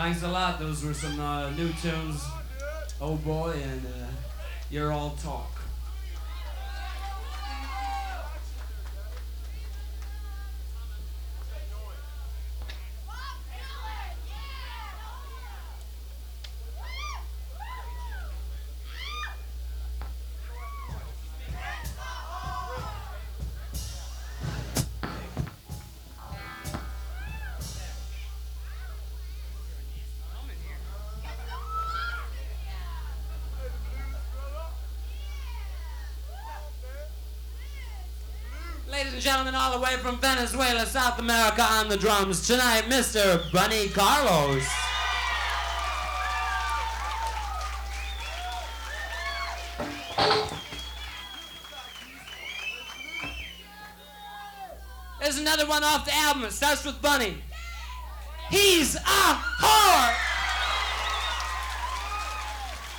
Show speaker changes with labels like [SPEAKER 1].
[SPEAKER 1] Thanks a lot. Those were some new tunes. Oh boy, and You're All Talk. Ladies and gentlemen, all the way from Venezuela, South America, on the drums tonight, Mr. Bunny Carlos. There's another one off the album. It starts with Bunny. He's a